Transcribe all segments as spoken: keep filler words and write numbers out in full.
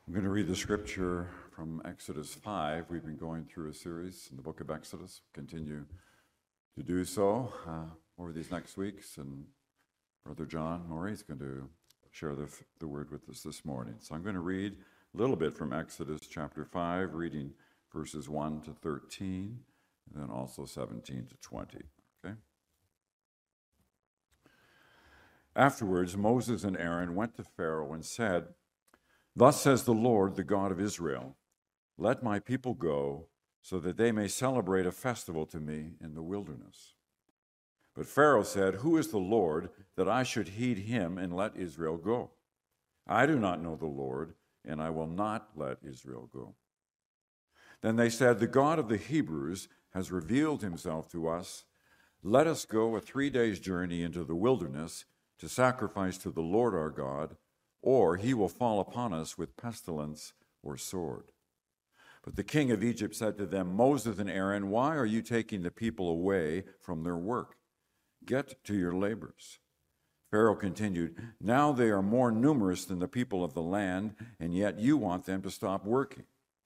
I'm going to read the scripture from Exodus five. We've been going through a series in the book of Exodus. Continue to do so uh, over these next weeks. And Brother John Murray is going to share the, the word with us this morning. So I'm going to read a little bit from Exodus chapter five, reading verses one to thirteen, and then also seventeen to twenty. Okay? Afterwards, Moses and Aaron went to Pharaoh and said, "Thus says the Lord, the God of Israel, let my people go, so that they may celebrate a festival to me in the wilderness." But Pharaoh said, "Who is the Lord, that I should heed him and let Israel go? I do not know the Lord, and I will not let Israel go." Then they said, "The God of the Hebrews has revealed himself to us. Let us go a three days' journey into the wilderness to sacrifice to the Lord our God, or he will fall upon us with pestilence or sword." But the king of Egypt said to them, "Moses and Aaron, why are you taking the people away from their work? Get to your labors." Pharaoh continued, "Now they are more numerous than the people of the land, and yet you want them to stop working."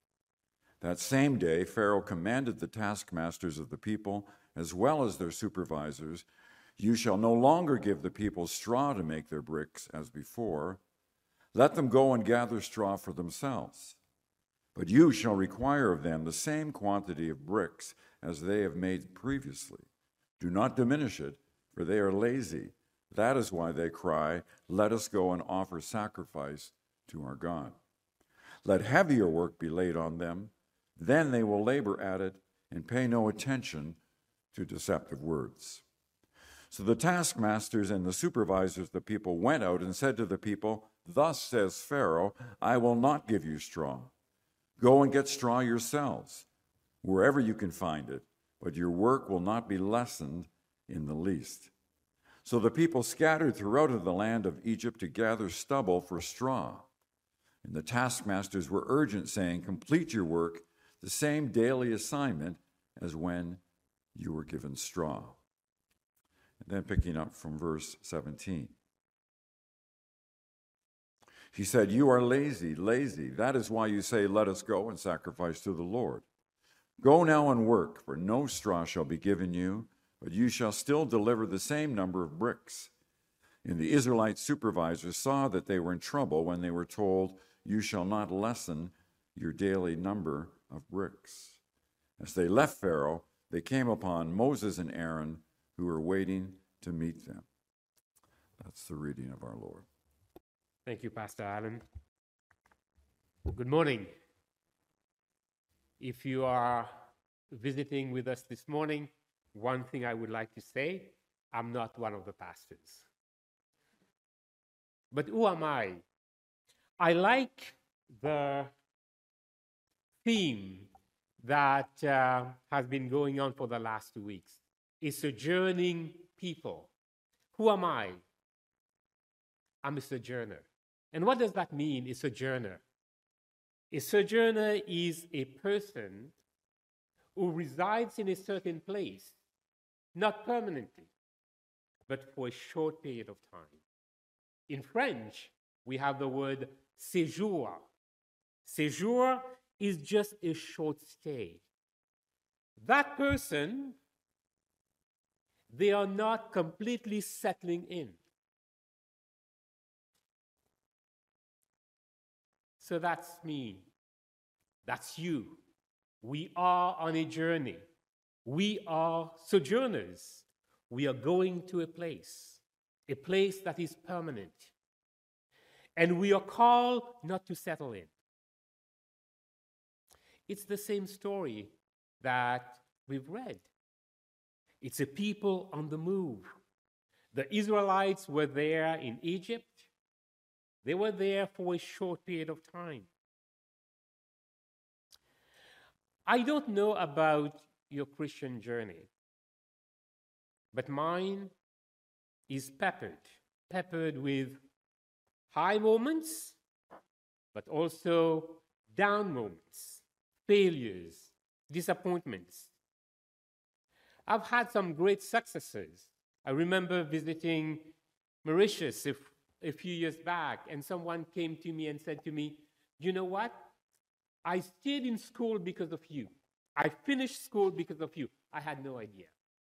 That same day, Pharaoh commanded the taskmasters of the people, as well as their supervisors, "You shall no longer give the people straw to make their bricks as before. Let them go and gather straw for themselves. But you shall require of them the same quantity of bricks as they have made previously. Do not diminish it, for they are lazy. That is why they cry, 'Let us go and offer sacrifice to our God.' Let heavier work be laid on them. Then they will labor at it and pay no attention to deceptive words." So the taskmasters and the supervisors of the people went out and said to the people, "Thus says Pharaoh, I will not give you straw. Go and get straw yourselves, wherever you can find it, but your work will not be lessened in the least." So the people scattered throughout the land of Egypt to gather stubble for straw. And the taskmasters were urgent, saying, "Complete your work, the same daily assignment as when you were given straw." And then picking up from verse seventeen. He said, "You are lazy, lazy. That is why you say, 'Let us go and sacrifice to the Lord.' Go now and work, for no straw shall be given you, but you shall still deliver the same number of bricks." And the Israelite supervisors saw that they were in trouble when they were told, "You shall not lessen your daily number of bricks." As they left Pharaoh, they came upon Moses and Aaron, who were waiting to meet them. That's the reading of our Lord. Thank you, Pastor Alan. Good morning. If you are visiting with us this morning, one thing I would like to say, I'm not one of the pastors. But who am I? I like the theme that uh, has been going on for the last two weeks. A sojourning people. Who am I? I'm a sojourner. And what does that mean, a sojourner? A sojourner is a person who resides in a certain place, not permanently, but for a short period of time. In French, we have the word séjour. Séjour is just a short stay. That person, they are not completely settling in. So that's me. That's you. We are on a journey. We are sojourners. We are going to a place, a place that is permanent. And we are called not to settle in. It's the same story that we've read. It's a people on the move. The Israelites were there in Egypt. They were there for a short period of time. I don't know about your Christian journey, but mine is peppered, peppered with high moments, but also down moments, failures, disappointments. I've had some great successes. I remember visiting Mauritius a, a few years back, and someone came to me and said to me, You know what? I stayed in school because of you. I finished school because of you. I had no idea.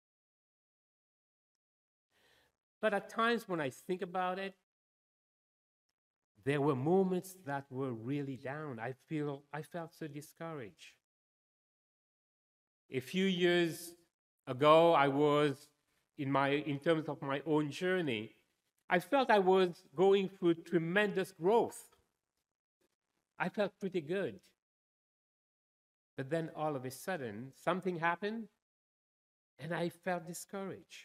But at times when I think about it, there were moments that were really down. I feel I felt so discouraged. A few years ago, I was in my in terms of my own journey, I felt I was going through tremendous growth. I felt pretty good. But then all of a sudden, something happened, and I felt discouraged.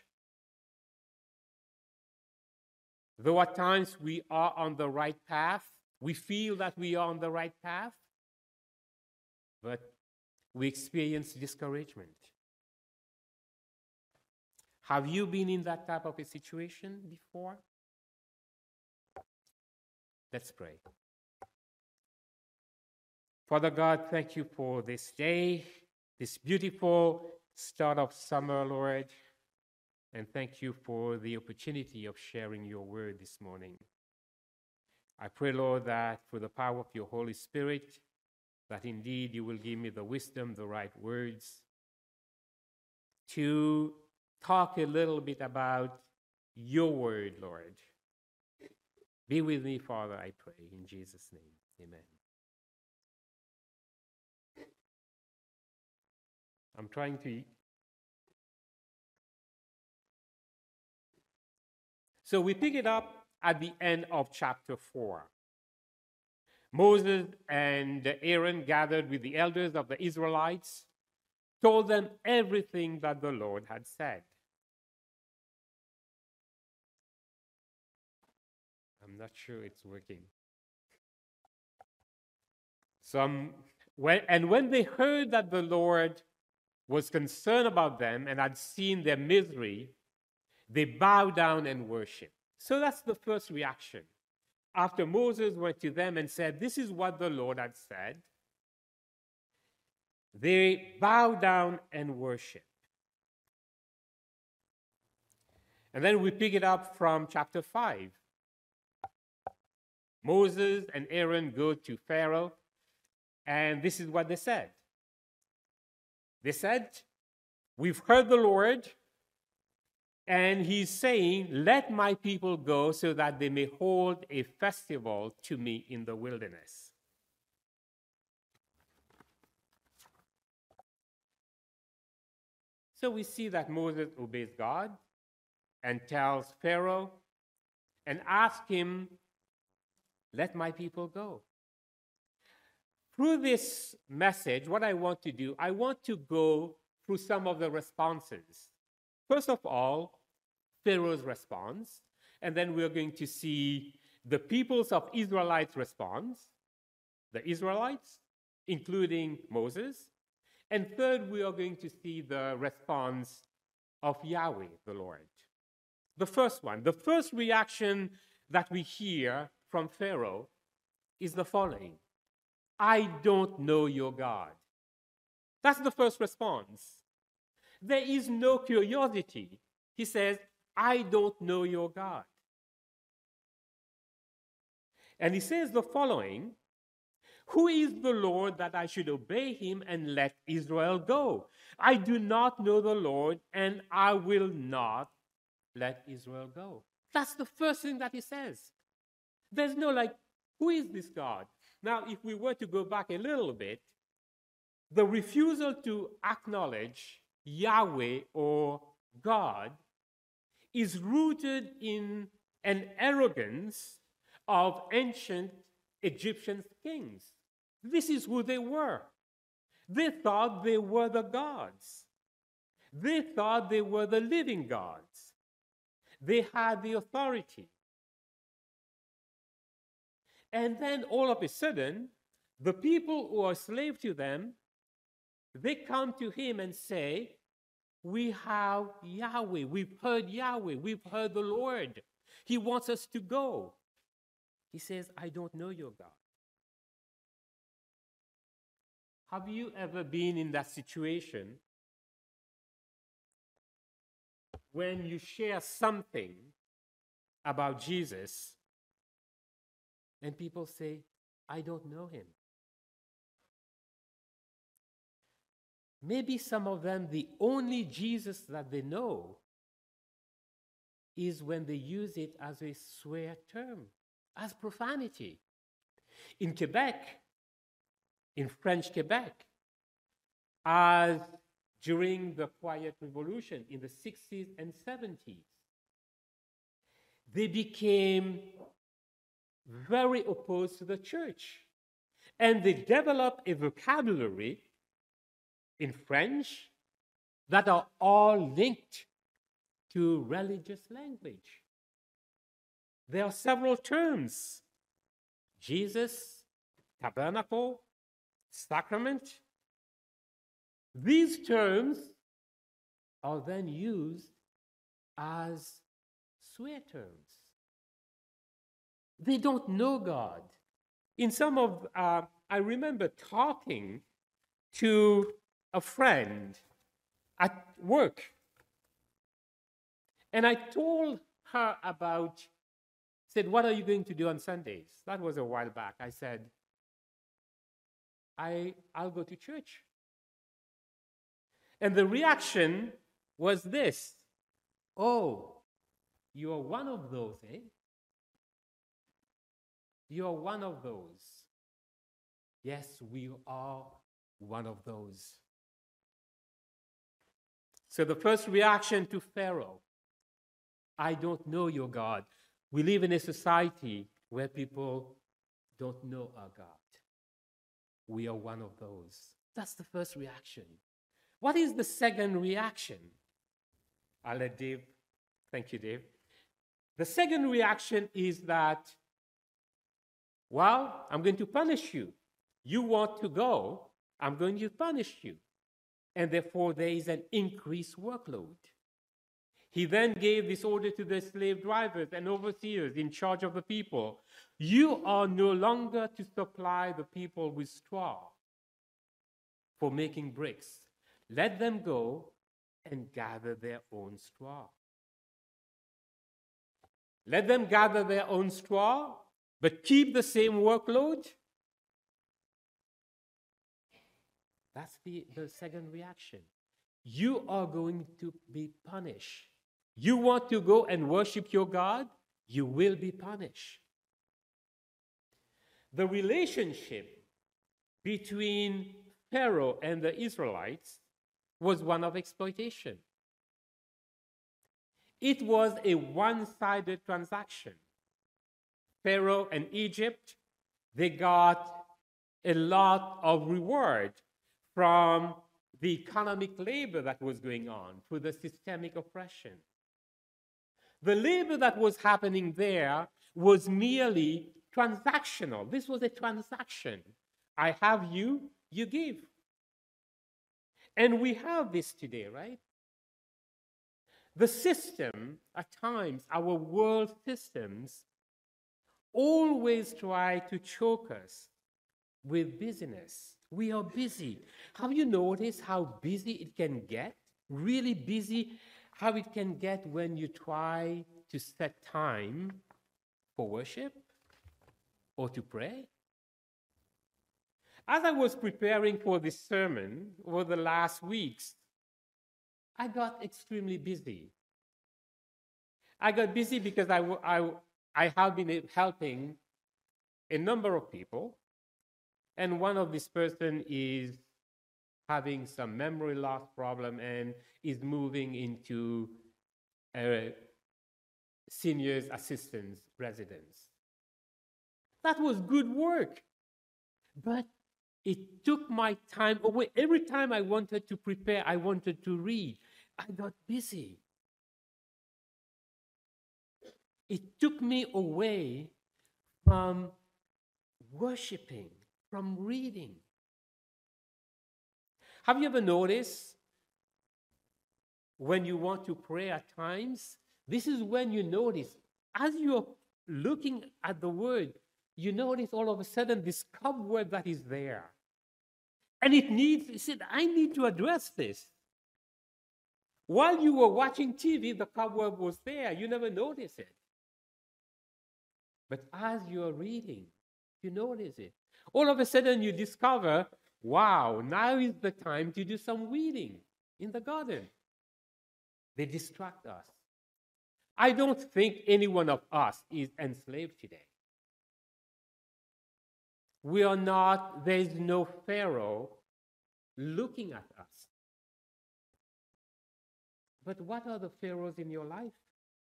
Though at times we are on the right path, we feel that we are on the right path, but we experience discouragement. Have you been in that type of a situation before? Let's pray. Father God, thank you for this day, this beautiful start of summer, Lord. And thank you for the opportunity of sharing your word this morning. I pray, Lord, that through the power of your Holy Spirit, that indeed you will give me the wisdom, the right words, to talk a little bit about your word, Lord. Be with me, Father, I pray, in Jesus' name. Amen. I'm trying to... So we pick it up at the end of chapter four. Moses and Aaron gathered with the elders of the Israelites, told them everything that the Lord had said. I'm not sure it's working. Some, when, and when they heard that the Lord was concerned about them and had seen their misery, they bowed down and worshiped. So that's the first reaction. After Moses went to them and said, this is what the Lord had said, they bowed down and worshiped. And then we pick it up from chapter five. Moses and Aaron go to Pharaoh, and this is what they said. They said, we've heard the Lord, and he's saying, let my people go so that they may hold a festival to me in the wilderness. So we see that Moses obeys God and tells Pharaoh and asks him, let my people go. Through this message, what I want to do, I want to go through some of the responses. First of all, Pharaoh's response, and then we're going to see the peoples of Israelites' response, the Israelites, including Moses, and third, we are going to see the response of Yahweh, the Lord. The first one, the first reaction that we hear from Pharaoh is the following: I don't know your God. That's the first response. There is no curiosity. He says, I don't know your God. And he says the following: who is the Lord that I should obey him and let Israel go? I do not know the Lord, and I will not let Israel go. That's the first thing that he says. There's no like, who is this God? Now, if we were to go back a little bit, the refusal to acknowledge Yahweh or God is rooted in an arrogance of ancient Egyptian kings. This is who they were. They thought they were the gods. They thought they were the living gods. They had the authority. And then all of a sudden, the people who are slave to them, they come to him and say, we have Yahweh. We've heard Yahweh. We've heard the Lord. He wants us to go. He says, I don't know your God. Have you ever been in that situation when you share something about Jesus and people say, I don't know him. Maybe some of them, the only Jesus that they know is when they use it as a swear term, as profanity. In Quebec, in French Quebec, as during the Quiet Revolution in the sixties and seventies, they became very opposed to the church. And they developed a vocabulary in French that are all linked to religious language. There are several terms: Jesus, tabernacle, sacrament. These terms are then used as swear terms. They don't know God. In some of, uh, I remember talking to a friend at work, and I told her about, said, what are you going to do on Sundays? That was a while back. I said, I, I'll go to church. And the reaction was this: oh, you are one of those, eh? You are one of those. Yes, we are one of those. So the first reaction to Pharaoh: I don't know your God. We live in a society where people don't know our God. We are one of those. That's the first reaction. What is the second reaction? I'll let Dave. Thank you, Dave. The second reaction is that, well, I'm going to punish you. You want to go, I'm going to punish you. And therefore, there is an increased workload. He then gave this order to the slave drivers and overseers in charge of the people: you are no longer to supply the people with straw for making bricks. Let them go and gather their own straw. Let them gather their own straw, but keep the same workload. That's the, the second reaction. You are going to be punished. You want to go and worship your God, you will be punished. The relationship between Pharaoh and the Israelites was one of exploitation. It was a one-sided transaction. Pharaoh and Egypt, they got a lot of reward from the economic labor that was going on through the systemic oppression. The labor that was happening there was merely transactional. This was a transaction. I have you, you give. And we have this today, right? The system, at times, our world systems, always try to choke us with busyness. We are busy. Have you noticed how busy it can get? Really busy, how it can get when you try to set time for worship or to pray? As I was preparing for this sermon over the last weeks, I got extremely busy. I got busy because I, I, I have been helping a number of people, and one of this person is having some memory loss problem and is moving into a seniors assistance residence. That was good work, but it took my time away. Every time I wanted to prepare, I wanted to read, I got busy. It took me away from worshiping, from reading. Have you ever noticed when you want to pray at times, this is when you notice, as you're looking at the word, you notice all of a sudden this cobweb that is there. And it needs, you said, I need to address this. While you were watching T V, the cobweb was there. You never noticed it. But as you're reading, You notice it. All of a sudden you discover, wow, now is the time to do some weeding in the garden. They distract us. I don't think any one of us is enslaved today. We are not, there is no Pharaoh looking at us. But what are the pharaohs in your life?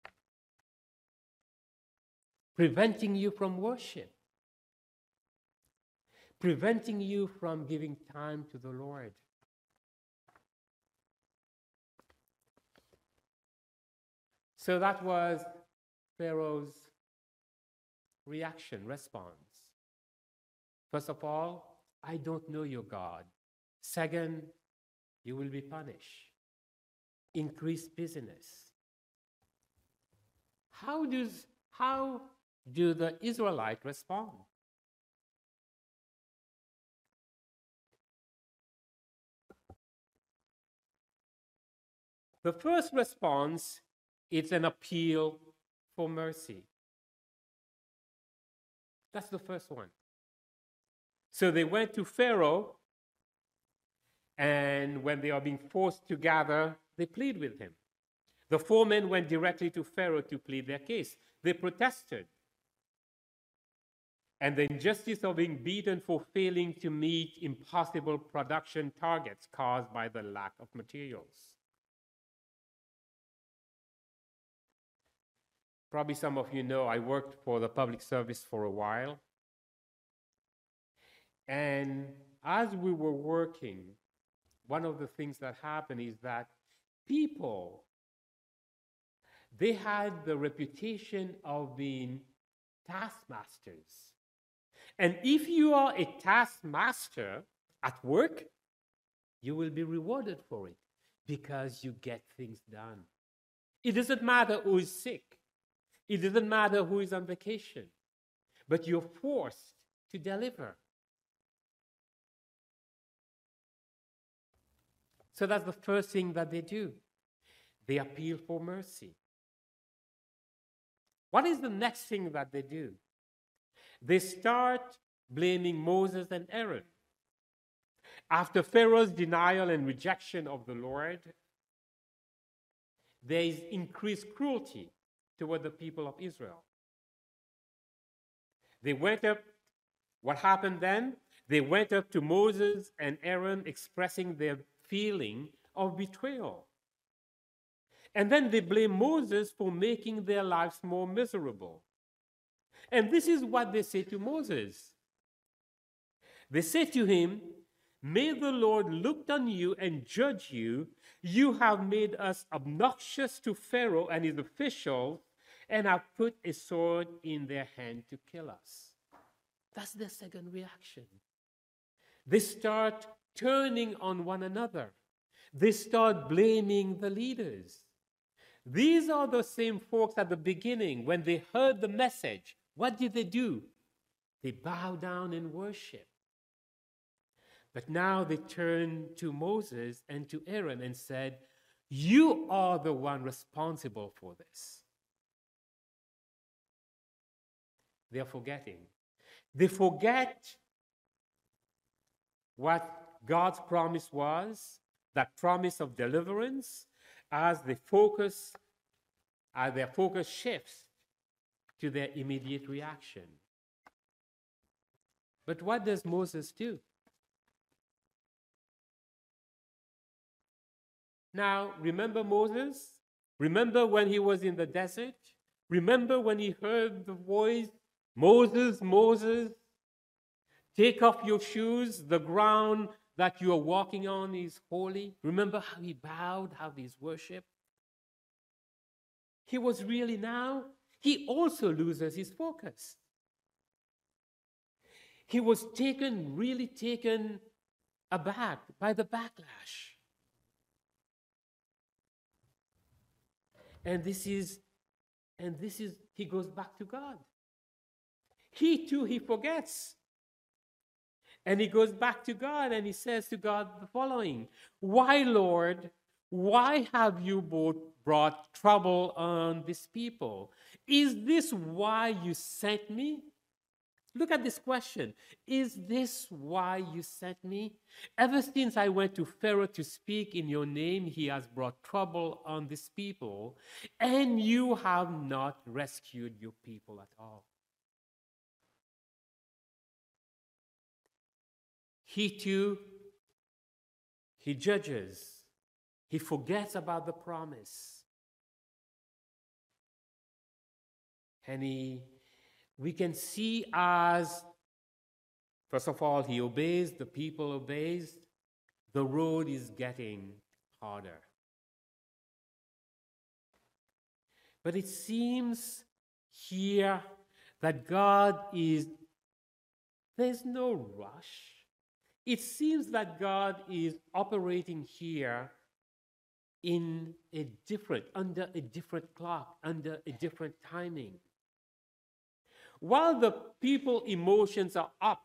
Preventing you from worship. Preventing you from giving time to the Lord. So that was Pharaoh's reaction, response. First of all, I don't know your God. Second, you will be punished. Increase business. How does how do the Israelites respond? The first response is an appeal for mercy. That's the first one. So they went to Pharaoh, and when they are being forced to gather, they plead with him. The four men went directly to Pharaoh to plead their case. They protested. And the injustice of being beaten for failing to meet impossible production targets caused by the lack of materials. Probably some of you know I worked for the public service for a while. And as we were working, one of the things that happened is that people, they had the reputation of being taskmasters. And if you are a taskmaster at work, you will be rewarded for it because you get things done. It doesn't matter who is sick. It doesn't matter who is on vacation. But you're forced to deliver. So that's the first thing that they do. They appeal for mercy. What is the next thing that they do? They start blaming Moses and Aaron. After Pharaoh's denial and rejection of the Lord, there is increased cruelty toward the people of Israel. They went up, what happened then? They went up to Moses and Aaron expressing their feeling of betrayal. And then they blame Moses for making their lives more miserable. And this is what they say to Moses. They say to him, "May the Lord look on you and judge you. You have made us obnoxious to Pharaoh and his officials and have put a sword in their hand to kill us." That's their second reaction. They start turning on one another. They start blaming the leaders. These are the same folks at the beginning when they heard the message. What did they do? They bow down and worship. But now they turn to Moses and to Aaron and said, "You are the one responsible for this." They are forgetting. They forget what God's promise was, that promise of deliverance, as they focus, as their focus shifts to their immediate reaction. But what does Moses do? Now, remember Moses? Remember when he was in the desert? Remember when he heard the voice, "Moses, Moses, take off your shoes, the ground that you are walking on is holy"? Remember how he bowed, how he's worshiped? He was really now, he also loses his focus. He was taken, really taken aback by the backlash. And this is, and this is, he goes back to God. He too, he forgets. And he goes back to God and he says to God the following: "Why, Lord, why have you both brought trouble on this people? Is this why you sent me? Look at this question. Is this why you sent me? Ever since I went to Pharaoh to speak in your name, he has brought trouble on this people, and you have not rescued your people at all. He too, he judges. He forgets about the promise. And he we can see as, first of all, he obeys, the people obeys, the road is getting harder. But it seems here that God is, there's no rush. It seems that God is operating here in a different, under a different clock, under a different timing. While the people emotions are up,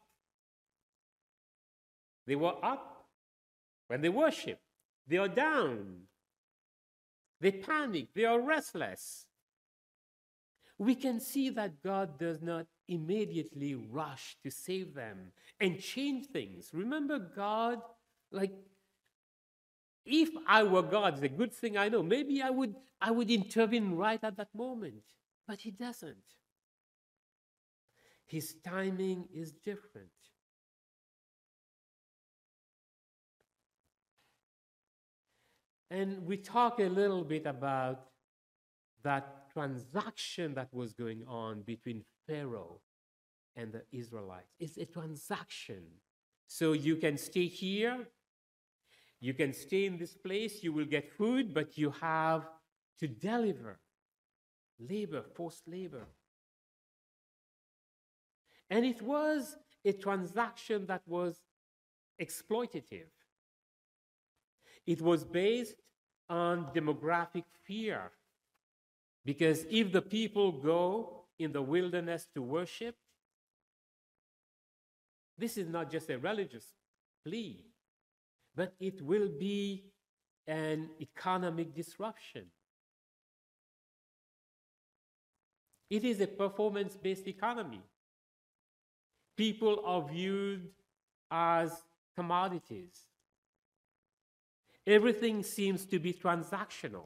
they were up when they worship. They are down. They panic. They are restless. We can see that God does not immediately rush to save them and change things. Remember, God, like, if I were God, it's a good thing I know, maybe I would, I would intervene right at that moment. But he doesn't. His timing is different. And we talk a little bit about that transaction that was going on between Pharaoh and the Israelites. It's a transaction. So you can stay here, you can stay in this place, you will get food, but you have to deliver labor, forced labor. And it was a transaction that was exploitative. It was based on demographic fear. Because if the people go in the wilderness to worship, this is not just a religious plea, but it will be an economic disruption. It is a performance-based economy. People are viewed as commodities. Everything seems to be transactional.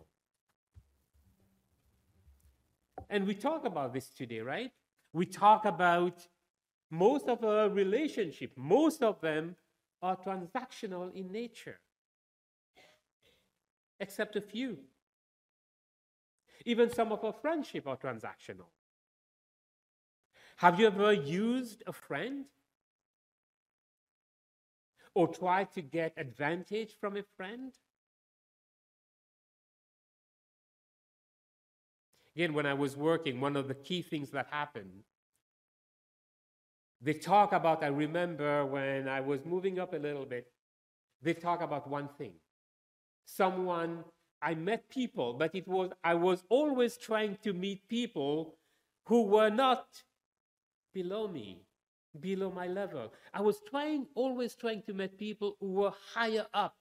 And we talk about this today, right? We talk about most of our relationships, most of them are transactional in nature, except a few. Even some of our friendships are transactional. Have you ever used a friend or tried to get advantage from a friend? Again, when I was working, one of the key things that happened, they talk about, I remember when I was moving up a little bit, they talk about one thing. Someone, I met people, but it was, I was always trying to meet people who were not below me, below my level. I was trying, always trying to meet people who were higher up.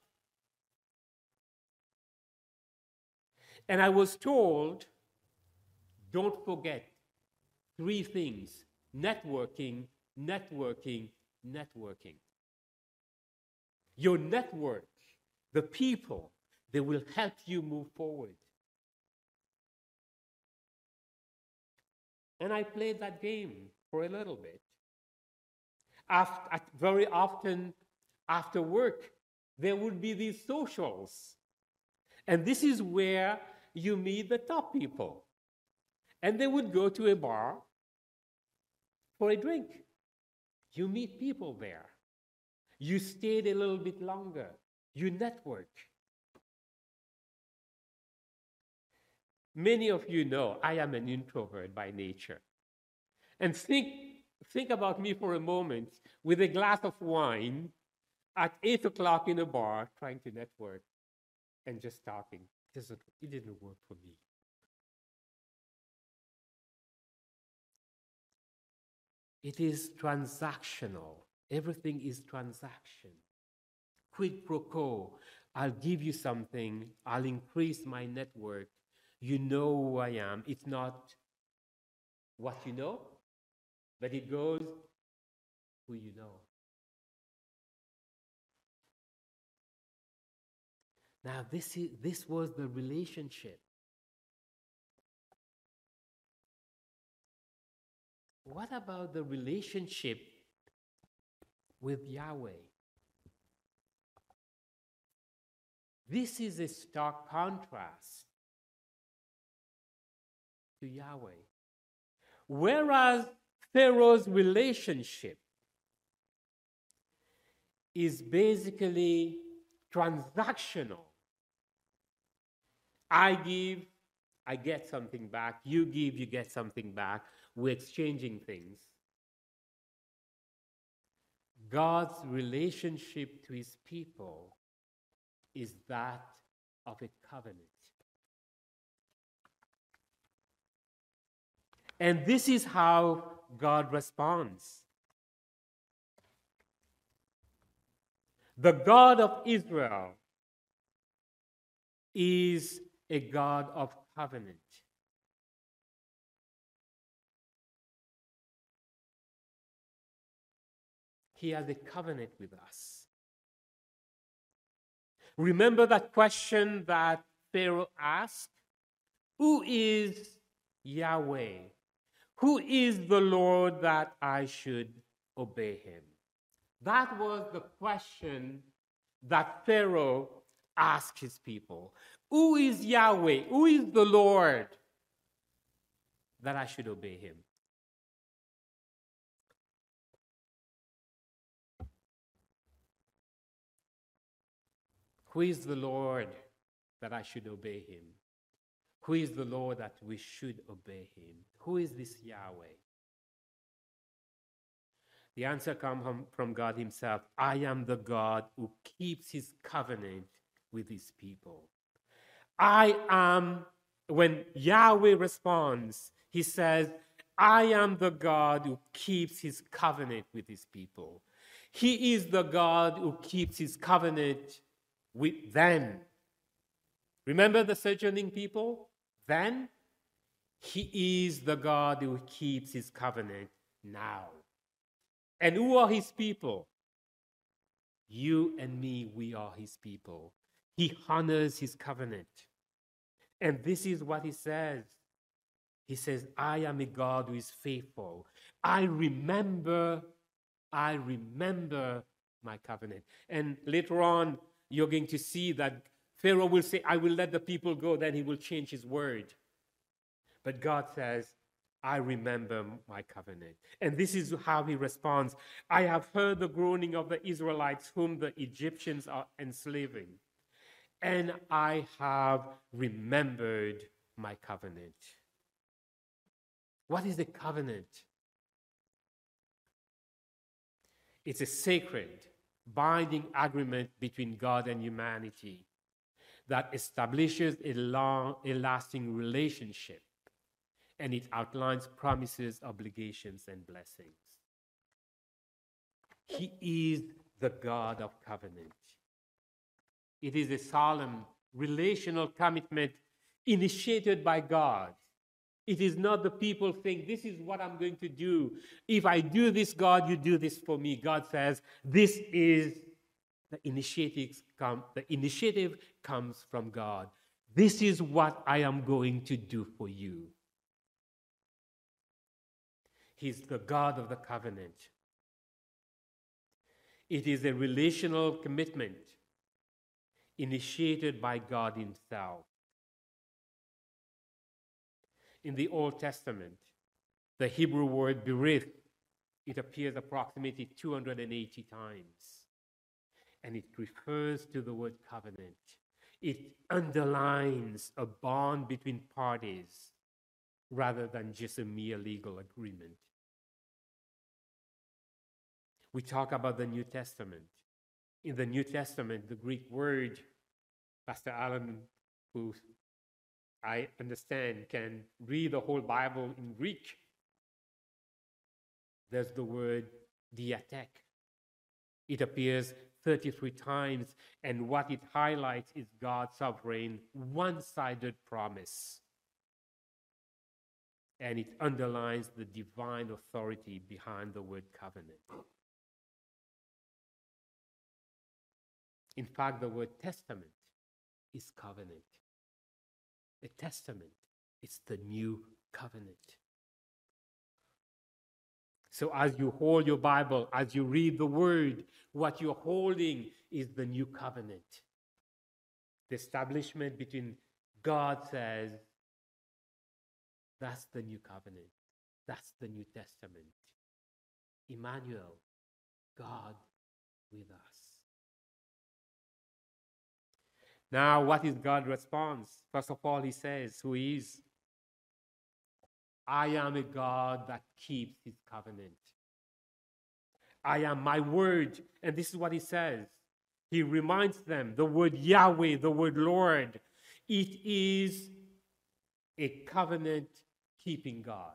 And I was told, don't forget three things: networking, networking, networking. Your network, the people, they will help you move forward. And I played that game for a little bit. After, very often after work, there would be these socials. And this is where you meet the top people. And they would go to a bar for a drink. You meet people there. You stayed a little bit longer. You network. Many of you know I am an introvert by nature. And think, think about me for a moment with a glass of wine at eight o'clock in a bar trying to network and just talking. It doesn't, it didn't work for me. It is transactional. Everything is transaction. Quid pro quo. I'll give you something. I'll increase my network. You know who I am. It's not what you know, but it goes, who you know. Now, this, is, this was the relationship. What about the relationship with Yahweh? This is a stark contrast to Yahweh. Whereas Pharaoh's relationship is basically transactional. I give, I get something back. You give, you get something back. We're exchanging things. God's relationship to his people is that of a covenant. And this is how God responds. The God of Israel is a God of covenant. He has a covenant with us. Remember that question that Pharaoh asked? Who is Yahweh? Who is the Lord that I should obey him? That was the question that Pharaoh asked his people. Who is Yahweh? Who is the Lord that I should obey him? Who is the Lord that I should obey him? Who is the Lord that we should obey him? Who is this Yahweh? The answer comes from God himself. I am the God who keeps his covenant with his people. I am, when Yahweh responds, he says, I am the God who keeps his covenant with his people. He is the God who keeps his covenant with them. Remember the sojourning people? Then he is the God who keeps his covenant now. And who are his people? You and me, we are his people. He honors his covenant. And this is what he says. He says, I am a God who is faithful. I remember, I remember my covenant. And later on, you're going to see that Pharaoh will say, I will let the people go. Then he will change his word. But God says, I remember my covenant. And this is how he responds. I have heard the groaning of the Israelites whom the Egyptians are enslaving. And I have remembered my covenant. What is the covenant? It's a sacred, binding agreement between God and humanity that establishes a long, a lasting relationship. And it outlines promises, obligations, and blessings. He is the God of covenant. It is a solemn, relational commitment initiated by God. It is not the people think, this is what I'm going to do. If I do this, God, you do this for me. God says, this is the initiative, come, the initiative comes from God. This is what I am going to do for you. He's the God of the covenant. It is a relational commitment initiated by God himself. In the Old Testament, the Hebrew word berith, it appears approximately two hundred eighty times. And it refers to the word covenant. It underlines a bond between parties rather than just a mere legal agreement. We talk about the New Testament. In the New Testament, the Greek word, Pastor Alan, who I understand can read the whole Bible in Greek, there's the word diatek. It appears thirty-three times, and what it highlights is God's sovereign, one-sided promise. And it underlines the divine authority behind the word covenant. In fact, the word testament is covenant. A testament is the new covenant. So as you hold your Bible, as you read the word, what you're holding is the new covenant. The establishment between God says, that's the new covenant. That's the New Testament. Emmanuel, God with us. Now, what is God's response? First of all, he says who he is. I am a God that keeps his covenant. I am my word. And this is what he says. He reminds them the word Yahweh, the word Lord. It is a covenant-keeping God.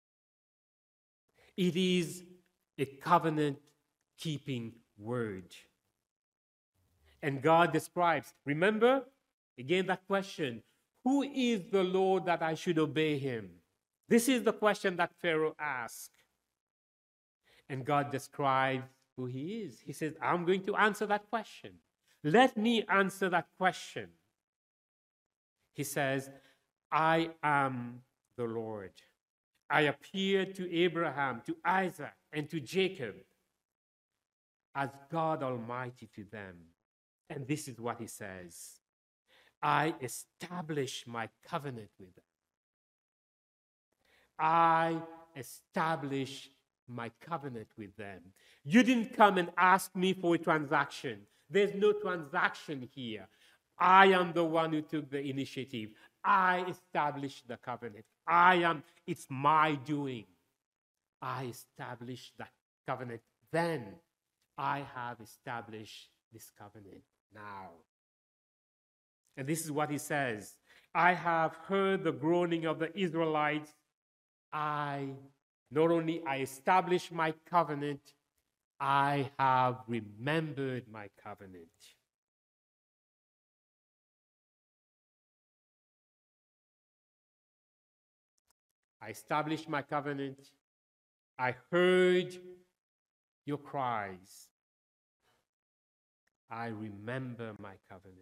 It is a covenant-keeping word. And God describes, remember, again that question, who is the Lord that I should obey him? This is the question that Pharaoh asked. And God describes who he is. He says, I'm going to answer that question. Let me answer that question. He says, I am the Lord. I appeared to Abraham, to Isaac, and to Jacob as God Almighty to them. And this is what he says. I establish my covenant with them. I establish my covenant with them. You didn't come and ask me for a transaction. There's no transaction here. I am the one who took the initiative. I established the covenant. I am, it's my doing. I established that covenant. Then I have established this covenant now. And this is what he says. I have heard the groaning of the Israelites. I, not only I established my covenant, I have remembered my covenant. I established my covenant. I heard your cries. I remember my covenant.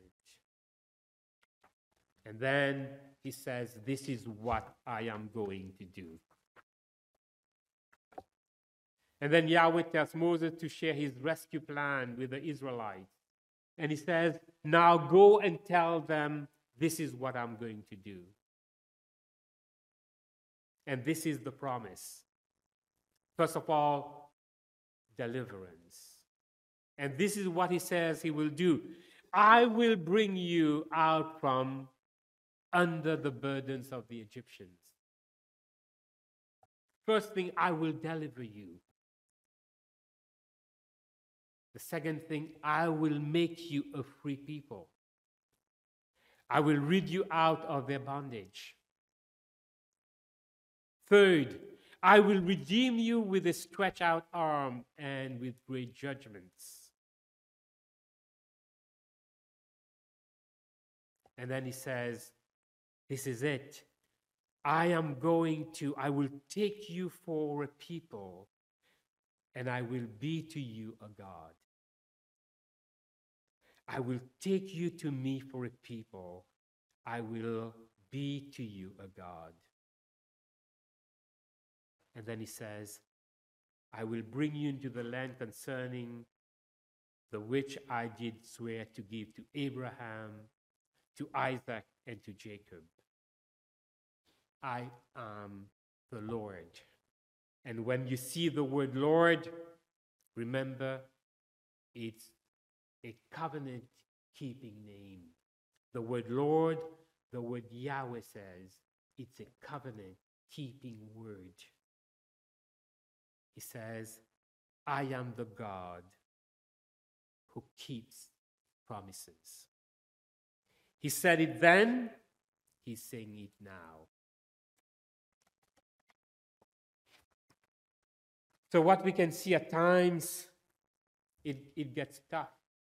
And then he says, this is what I am going to do. And then Yahweh tells Moses to share his rescue plan with the Israelites. And he says, now go and tell them, this is what I'm going to do. And this is the promise. First of all, deliverance. And this is what he says he will do. I will bring you out from under the burdens of the Egyptians. First thing, I will deliver you. The second thing, I will make you a free people. I will rid you out of their bondage. Third, I will redeem you with a stretched out arm and with great judgments. And then he says, this is it. I am going to, I will take you for a people, and I will be to you a God. I will take you to me for a people. I will be to you a God. And then he says, I will bring you into the land concerning the which I did swear to give to Abraham, to Isaac, and to Jacob. I am the Lord. And when you see the word Lord, remember, it's a covenant-keeping name. The word Lord, the word Yahweh says, it's a covenant-keeping word. He says, I am the God who keeps promises. He said it then, he's saying it now. So what we can see at times, it, it gets tough.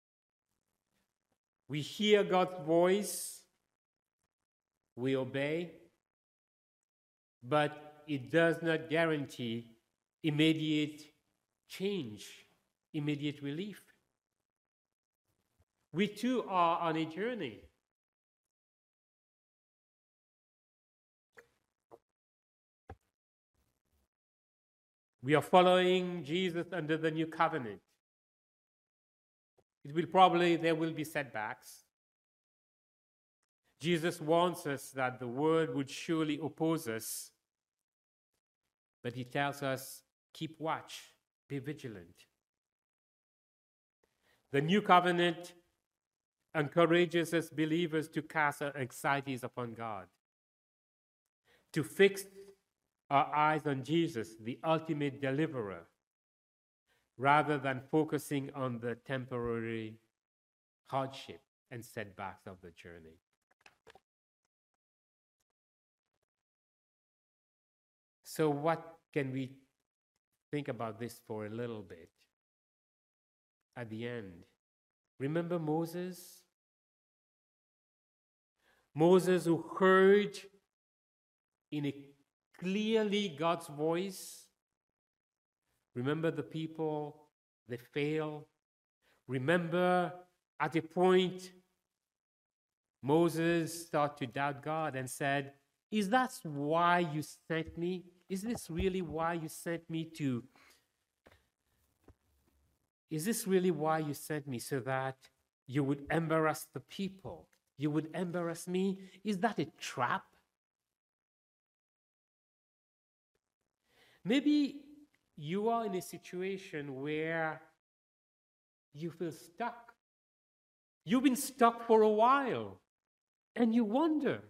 We hear God's voice, we obey, but it does not guarantee immediate change, immediate relief. We too are on a journey. We are following Jesus under the new covenant. It will probably, there will be setbacks. Jesus warns us that the world would surely oppose us, but he tells us, keep watch, be vigilant. The new covenant encourages us believers to cast our anxieties upon God, to fix our eyes on Jesus, the ultimate deliverer, rather than focusing on the temporary hardship and setbacks of the journey. So what can we think about this for a little bit at the end? Remember Moses? Moses who heard in a clearly God's voice. Remember the people, they fail. Remember at a point, Moses started to doubt God and said, is that why you sent me? Is this really why you sent me to? Is this really why you sent me, so that you would embarrass the people? You would embarrass me? Is that a trap? Maybe you are in a situation where you feel stuck. You've been stuck for a while, and you wonder.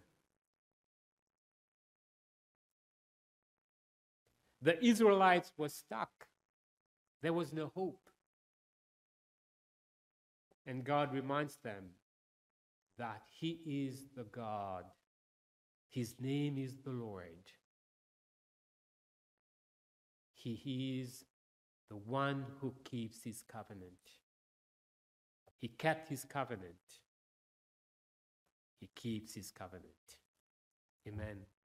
The Israelites were stuck. There was no hope. And God reminds them that he is the God. His name is the Lord. He is the one who keeps his covenant. He kept his covenant. He keeps his covenant. Amen.